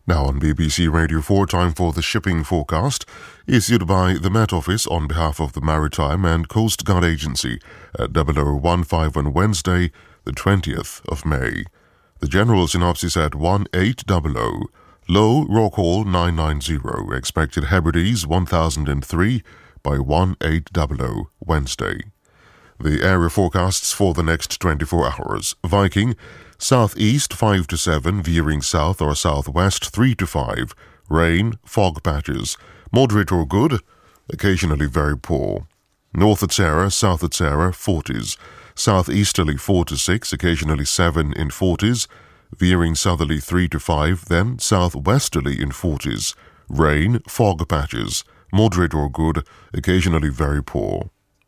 Now on BBC Radio 4, time for the shipping forecast, issued by the Met Office on behalf of the Maritime and Coast Guard Agency at 0015 on Wednesday, the 20th of May. The general synopsis at 1800, low Rockall 990, expected Hebrides 1003 by 1800 Wednesday. The area forecasts for the next 24 hours. Viking, southeast 5 to 7, veering south or southwest 3 to 5. Rain, fog patches, moderate or good, occasionally very poor. North at Sarah, south at Sarah, 40s. Southeasterly 4 to 6, occasionally 7 in 40s. Veering southerly 3 to 5, then southwesterly in 40s. Rain, fog patches, moderate or good, occasionally very poor.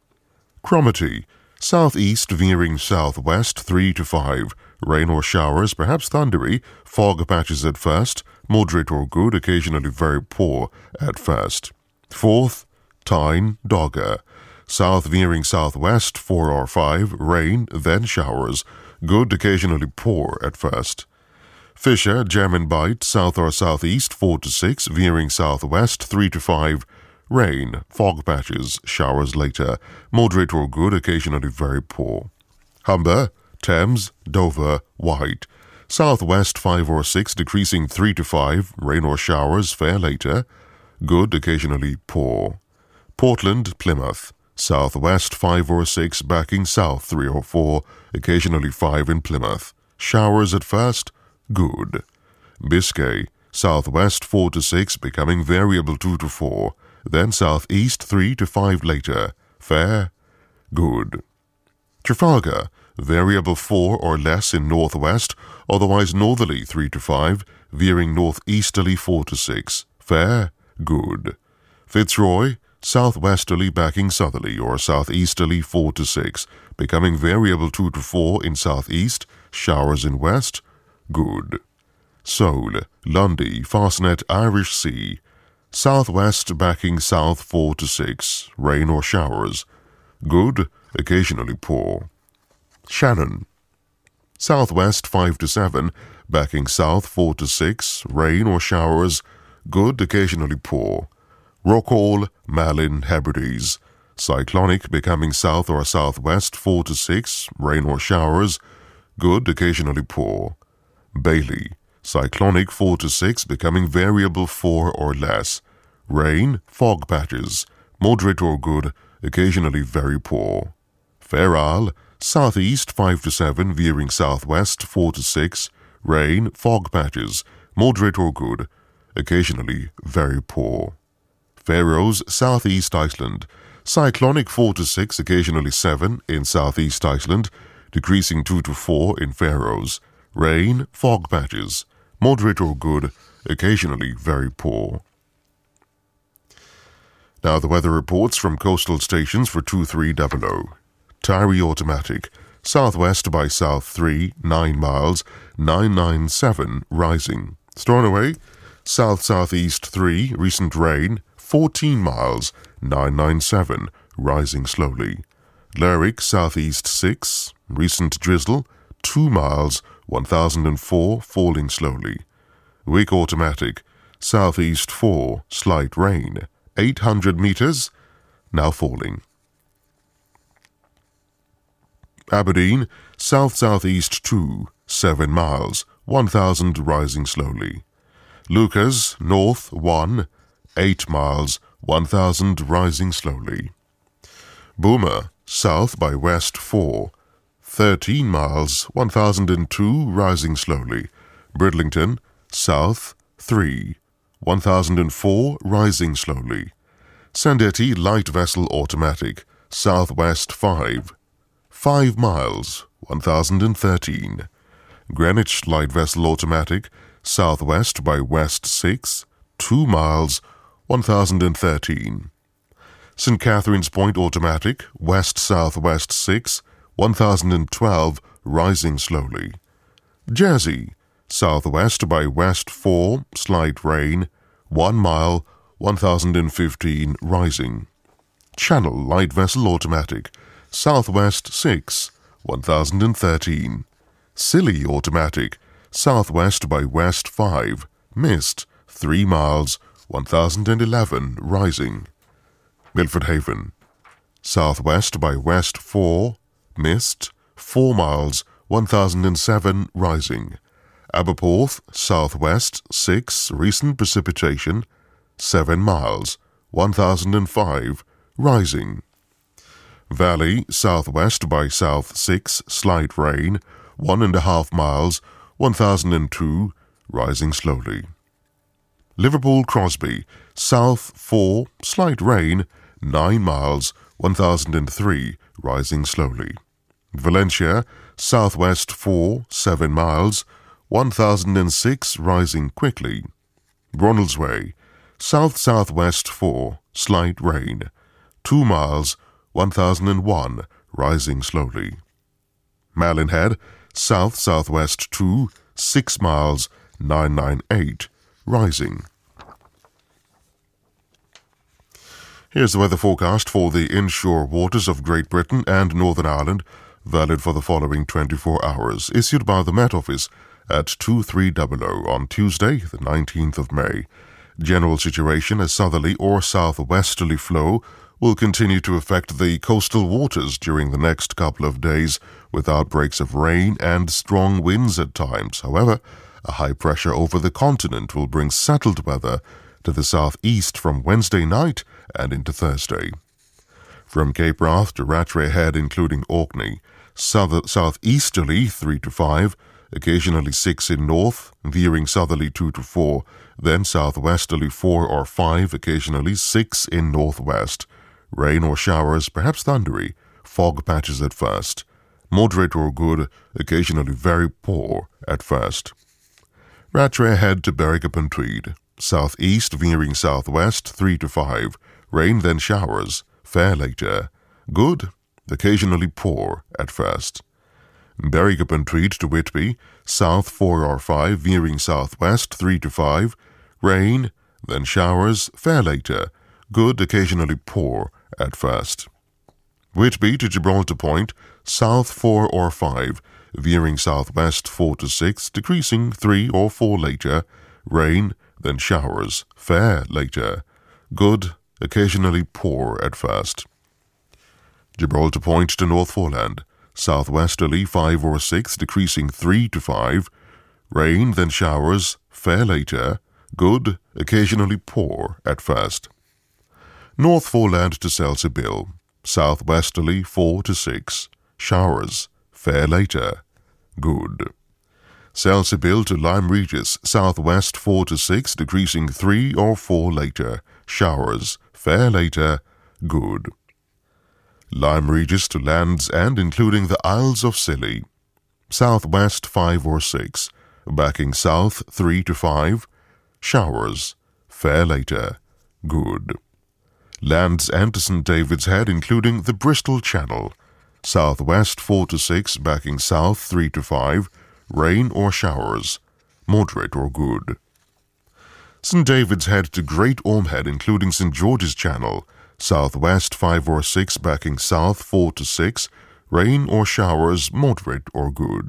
Cromarty, southeast veering southwest 3 to 5, rain or showers, perhaps thundery, fog patches at first, moderate or good, occasionally very poor at first. Forth, Tyne, Dogger, south veering southwest 4 or 5, rain, then showers, good, occasionally poor at first. Fisher, German Bight, south or southeast 4 to 6, veering southwest 3 to 5, rain, fog patches, showers later, moderate or good, occasionally very poor. Humber, Thames, Dover, White, southwest 5 or 6, decreasing 3 to 5, rain or showers, fair later, good, occasionally poor. Portland, Plymouth, southwest 5 or 6, backing south 3 or 4, occasionally 5 in Plymouth, showers at first, good. Biscay, southwest 4 to 6, becoming variable 2 to 4, then southeast 3 to 5 later, fair, good. Trafalgar, variable 4 or less in northwest, otherwise northerly 3 to 5, veering northeasterly 4 to 6, fair, good. Fitzroy, southwesterly backing southerly or southeasterly 4 to 6, becoming variable 2 to 4 in southeast, showers in west, good. Seoul, Lundy, Fastnet, Irish Sea, southwest backing south 4 to 6, rain or showers, good, occasionally poor. Shannon, southwest 5 to 7, backing south 4 to 6, rain or showers, good, occasionally poor. Rockall, Malin, Hebrides, cyclonic becoming south or southwest 4 to 6, rain or showers, good, occasionally poor. Bailey, cyclonic 4 to 6, becoming variable 4 or less, rain, fog patches, moderate or good, occasionally very poor. Fair Isle, southeast 5 to 7, veering southwest 4 to 6, rain, fog patches, moderate or good, occasionally very poor. Faroes, southeast Iceland, cyclonic 4 to 6, occasionally 7 in southeast Iceland, decreasing 2 to 4 in Faroes, rain, fog patches, moderate or good, occasionally very poor. Now the weather reports from coastal stations for 2300. Tyree Automatic, southwest by south 3, 9 miles, 997, rising. Stornoway, south-southeast 3, recent rain, 14 miles, 997, rising slowly. Lerwick, southeast 6, recent drizzle, 2 miles, 1004, falling slowly. Wick Automatic, southeast 4, slight rain, 800 meters, now falling. Aberdeen, south-southeast 2, 7 miles, 1000, rising slowly. Lucas, north 1, 8 miles, 1000, rising slowly. Boomer, south by west 4, 13 miles, 1002, rising slowly. Bridlington, south 3, 1004, rising slowly. Sandetti, light vessel automatic, southwest 5, 5 miles, 1013. Greenwich, light vessel automatic, southwest by west 6, 2 miles, 1013. St. Catherine's Point automatic, west-southwest 6, 1012, rising slowly. Jersey, southwest by west 4, slight rain, 1 mile, 1015, rising. Channel, light vessel automatic, southwest 6, 1013. Scilly automatic, southwest by west 5, mist, 3 miles, 1011, rising. Milford Haven, southwest by west 4, mist, 4 miles, 1007, rising. Aberporth, southwest 6, recent precipitation, 7 miles, 1005, rising. Valley, southwest by south 6, slight rain, 1.5 miles, 1002, rising slowly. Liverpool Crosby, south 4, slight rain, 9 miles, 1003, rising slowly. Valencia, southwest 4, 7 miles, 1006, rising quickly. Ronaldsway, south-southwest 4, slight rain, 2 miles, 1001, rising slowly. Malinhead, south-southwest 2, 6 miles, 998, rising. Here's the weather forecast for the inshore waters of Great Britain and Northern Ireland, valid for the following 24 hours, issued by the Met Office at 2300 on Tuesday, the 19th of May. General situation: a southerly or southwesterly flow will continue to affect the coastal waters during the next couple of days, with outbreaks of rain and strong winds at times. However, a high pressure over the continent will bring settled weather to the southeast from Wednesday night and into Thursday. From Cape Wrath to Rattray Head, including Orkney, southeasterly 3 to 5, occasionally 6 in north, veering southerly 2 to 4, then southwesterly 4 or 5, occasionally 6 in northwest. Rain or showers, perhaps thundery, fog patches at first. Moderate or good, occasionally very poor at first. Rattray Head to Berwick-upon-Tweed, southeast veering southwest 3 to 5, rain then showers, fair later. Good, occasionally poor at first. Berwick-upon-Tweed to Whitby, south 4 or 5, veering southwest 3 to 5, rain, then showers, fair later, good, occasionally poor at first. Whitby to Gibraltar Point, south 4 or 5, veering southwest 4 to 6, decreasing 3 or 4 later, rain, then showers, fair later, good, occasionally poor at first. Gibraltar Point to North Foreland, southwesterly 5 or 6, decreasing 3 to 5, rain, then showers, fair later, good, occasionally poor at first. North Foreland to Selsey-Bill, southwesterly 4 to 6, showers, fair later, good. Selsey-Bill to Lyme Regis, southwest 4 to 6, decreasing 3 or 4 later, showers, fair later, good. Lyme Regis to Land's End, including the Isles of Scilly, southwest 5 or 6, backing south 3 to 5, showers, fair later, good. Land's End to St. David's Head, including the Bristol Channel, southwest 4 to 6, backing south 3 to 5, rain or showers, moderate or good. St. David's Head to Great Ormhead, including St. George's Channel, southwest 5 or 6, backing south 4 to 6, rain or showers, moderate or good.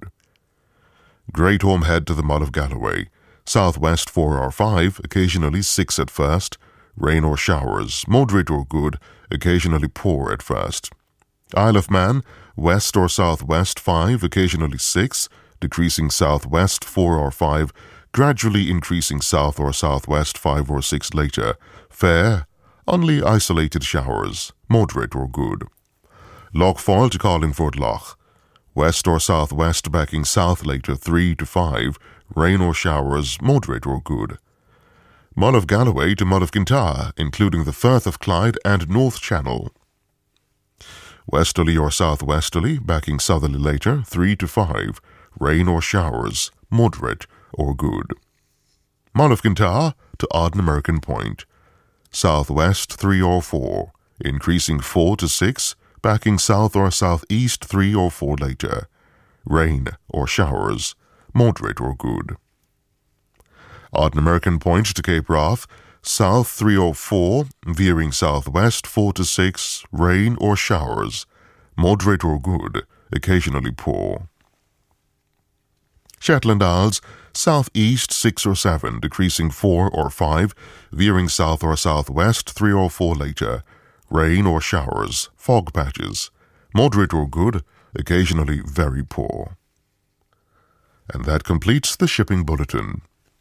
Great Ormhead to the Mull of Galloway, southwest 4 or 5, occasionally 6 at first, rain or showers, moderate or good, occasionally poor at first. Isle of Man, west or southwest 5, occasionally 6, decreasing southwest 4 or 5, gradually increasing south or southwest 5 or 6 later, fair, only isolated showers, moderate or good. Loch Foyle to Carlingford Loch, west or southwest backing south later 3 to 5, rain or showers, moderate or good. Mull of Galloway to Mull of Kintyre, including the Firth of Clyde and North Channel. Westerly or southwesterly, backing southerly later 3 to 5, rain or showers, moderate or good. Mull of Kintyre to Ardnamurchan Point, southwest 3 or 4, increasing 4 to 6, backing south or southeast 3 or 4 later, rain or showers, moderate or good. Ardnamurchan Point to Cape Wrath, south 3 or 4, veering southwest 4 to 6, rain or showers, moderate or good, occasionally poor. Shetland Isles, southeast 6 or 7, decreasing 4 or 5, veering south or southwest 3 or 4 later. Rain or showers, fog patches, moderate or good, occasionally very poor. And that completes the shipping bulletin.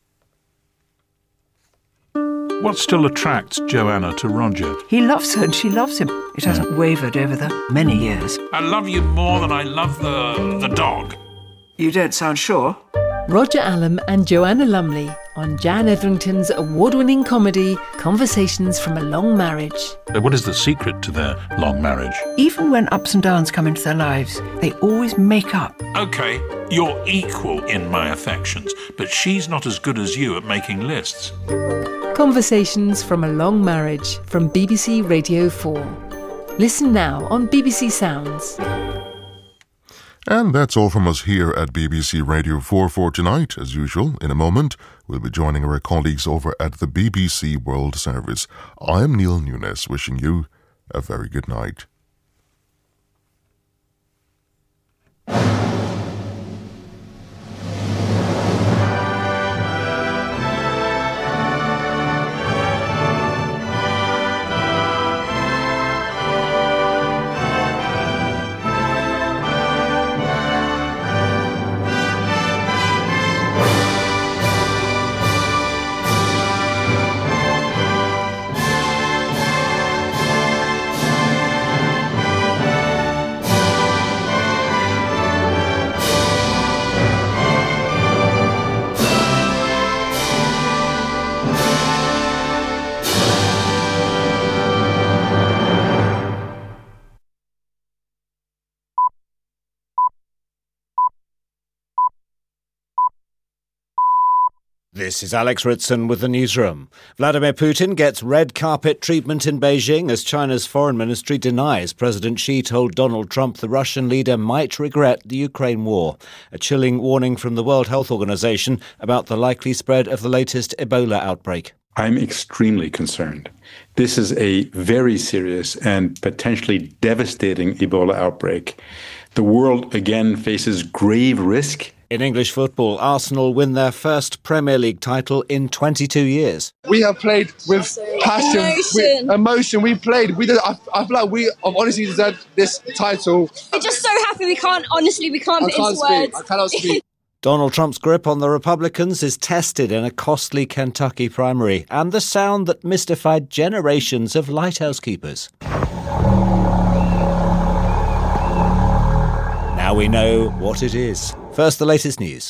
What still attracts Joanna to Roger? He loves her and she loves him. It hasn't wavered over the many years. I love you more than I love the dog. You don't sound sure. Roger Allam and Joanna Lumley on Jan Etherington's award-winning comedy Conversations from a Long Marriage. What is the secret to their long marriage? Even when ups and downs come into their lives, they always make up. OK, you're equal in my affections, but she's not as good as you at making lists. Conversations from a Long Marriage from BBC Radio 4. Listen now on BBC Sounds. And that's all from us here at BBC Radio 4 for tonight. As usual, in a moment, we'll be joining our colleagues over at the BBC World Service. I am Neil Nunes, wishing you a very good night. This is Alex Ritson with the newsroom. Vladimir Putin gets red carpet treatment in Beijing as China's foreign ministry denies President Xi told Donald Trump the Russian leader might regret the Ukraine war. A chilling warning from the World Health Organization about the likely spread of the latest Ebola outbreak. I'm extremely concerned. This is a very serious and potentially devastating Ebola outbreak. The world again faces grave risk. In English football, Arsenal win their first Premier League title in 22 years. We have played with passion, with emotion. We played. I feel like we have honestly deserved this title. We're just so happy we can't put into words. I cannot speak. Donald Trump's grip on the Republicans is tested in a costly Kentucky primary, and the sound that mystified generations of lighthouse keepers. Now we know what it is. First, the latest news.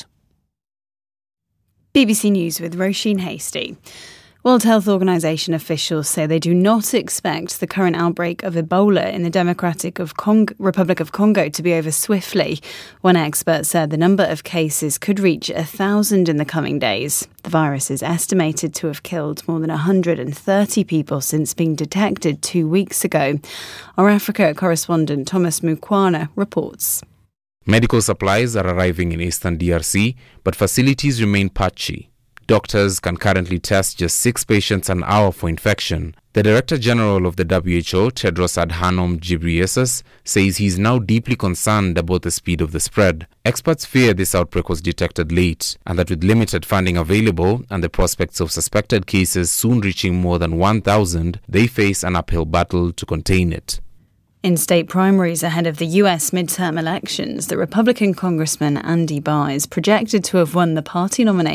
BBC News with Roisin Hasty. World Health Organization officials say they do not expect the current outbreak of Ebola in the Democratic Republic of Congo to be over swiftly. One expert said the number of cases could reach 1,000 in the coming days. The virus is estimated to have killed more than 130 people since being detected 2 weeks ago. Our Africa correspondent Thomas Mukwana reports. Medical supplies are arriving in eastern DRC, but facilities remain patchy. Doctors can currently test just 6 patients an hour for infection. The Director General of the WHO, Tedros Adhanom Ghebreyesus, says he is now deeply concerned about the speed of the spread. Experts fear this outbreak was detected late, and that with limited funding available and the prospects of suspected cases soon reaching more than 1,000, they face an uphill battle to contain it. In state primaries ahead of the US midterm elections, the Republican Congressman Andy Barr is projected to have won the party nomination